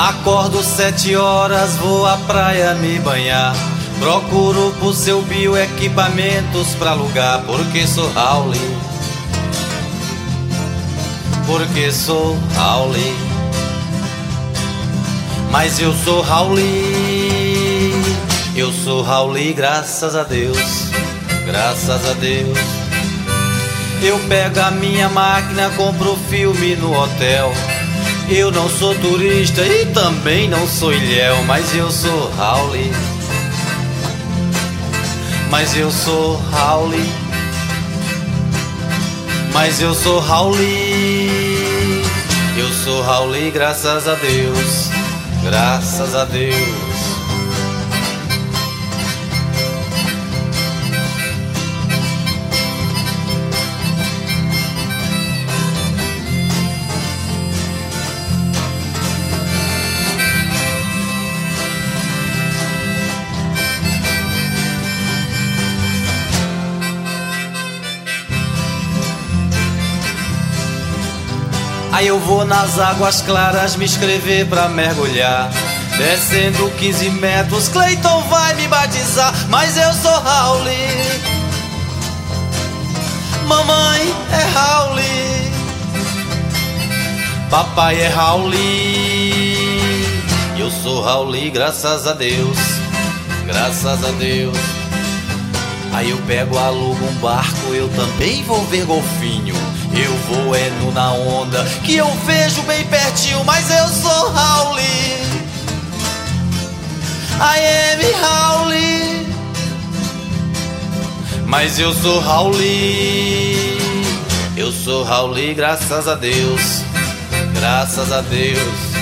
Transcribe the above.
Acordo 7 horas, vou à praia me banhar. Procuro por seu bioequipamentos pra alugar. Porque sou Rauli, porque sou Rauli. Mas eu sou Rauli, eu sou Rauli, graças a Deus, graças a Deus. Eu pego a minha máquina, compro filme no hotel. Eu não sou turista e também não sou ilhéu, mas eu sou Rauli, mas eu sou Rauli, mas eu sou Rauli, eu sou Rauli, graças a Deus, graças a Deus. Aí eu vou nas águas claras me inscrever pra mergulhar. Descendo 15 metros, Cleiton vai me batizar. Mas eu sou Rauli, mamãe é Rauli, papai é Rauli. Eu sou Rauli, graças a Deus, graças a Deus. Aí eu pego, alugo um barco, eu também vou ver golfinho. Eu vou na onda, que eu vejo bem pertinho. Mas eu sou Rauli, I am Rauli. Mas eu sou Rauli, eu sou Rauli, graças a Deus, graças a Deus.